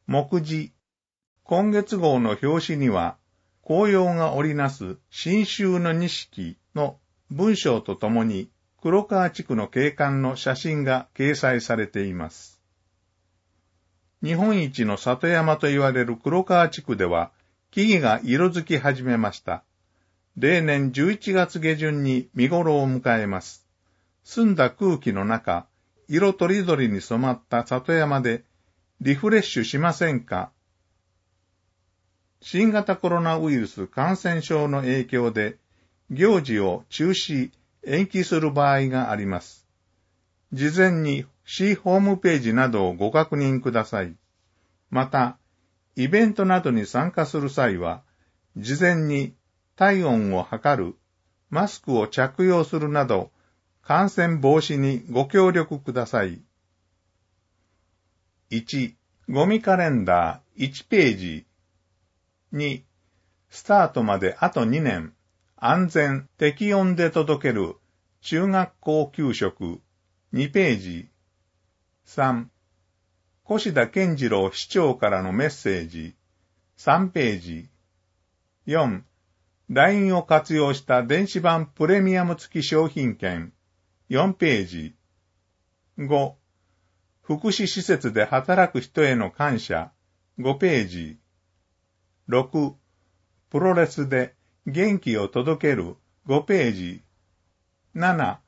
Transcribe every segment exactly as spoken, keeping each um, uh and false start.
目次。今月号の表紙には、紅葉が織りなす新秋の錦の文章とともに、黒川地区の景観の写真が掲載されています。日本一の里山と言われる黒川地区では、木々が色づき始めました。例年じゅういちがつ下旬に見頃を迎えます。澄んだ空気の中、色とりどりに染まった里山でリフレッシュしませんか？新型コロナウイルス感染症の影響で行事を中止、延期する場合があります。事前に市ホームページなどをご確認ください。また、イベントなどに参加する際は、事前に体温を測る、マスクを着用するなど、感染防止にご協力ください。いち. ゴミカレンダーいちページ。に. スタートまであとにねん、安全、適温で届ける中学校給食にページ。さん. 越田健次郎市長からのメッセージさんページ。よん. ライン を活用した電子版プレミアム付き商品券よんページ。ご. 福祉施設で働く人への感謝ごページ。ろく. プロレスで元気を届けるごページ。なな.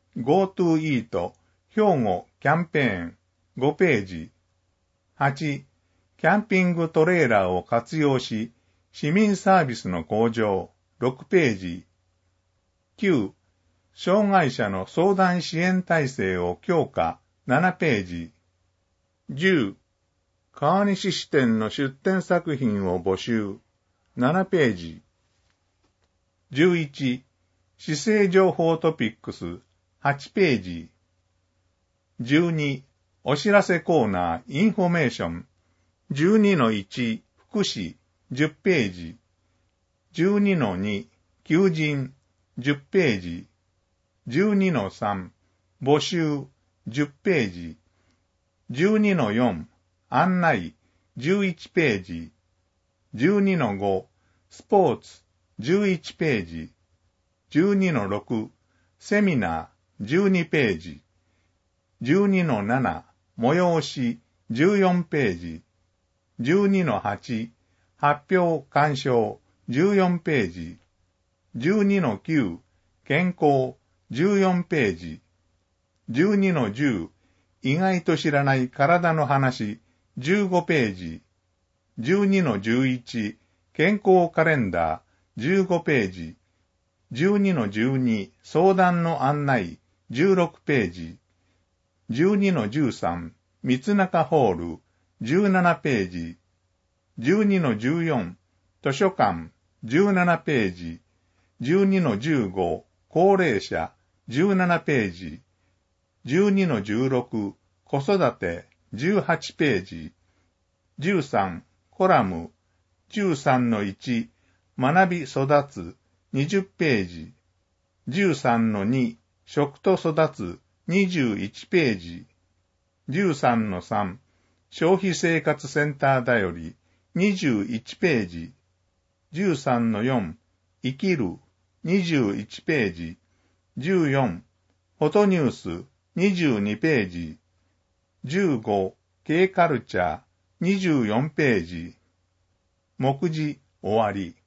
GoTo イート兵庫キャンペーンごページ。はち. キャンピングトレーラーを活用し市民サービスの向上ろくページ。きゅう. 障害者の相談支援体制を強化ななページ。じゅう. 川西支店の出展作品を募集ななページ。じゅういち. 市政情報トピックスはちページ。じゅうに. お知らせコーナーインフォメーション じゅうにのいち 福祉じゅっページ。じゅうにのに 求人じゅっページ。じゅうにのさん 募集じゅっページ。じゅうにのよん 案内じゅういちページ。じゅうにのご スポーツじゅういちページ。じゅうにのろく セミナーじゅうにページ。じゅうにのなな 催しじゅうよんページ。じゅうにのはち 発表鑑賞じゅうよんページ。じゅうにのきゅう 健康じゅうよんページ。じゅうにのじゅう 意外と知らない体の話じゅうごページ。じゅうにのじゅういち 健康カレンダーじゅうごページ。じゅうにのじゅうに 相談の案内じゅうろくページ。じゅうにのじゅうさん 三中ホールじゅうななページ。じゅうにのじゅうよん 図書館じゅうななページ。じゅうにのじゅうご 高齢者じゅうななページ。じゅうにのじゅうろく 子育てじゅうはちページ。じゅうさんコラムじゅうさんのいち学び育つにじゅっページ。じゅうさんのに食と育つにじゅういちページ。じゅうさんのさん消費生活センターだよりにじゅういちページ。じゅうさんのよん生きるにじゅういちページ。じゅうよんフォトニュースにじゅうにページ。じゅうご K カルチャーにじゅうよんページ。目次終わり。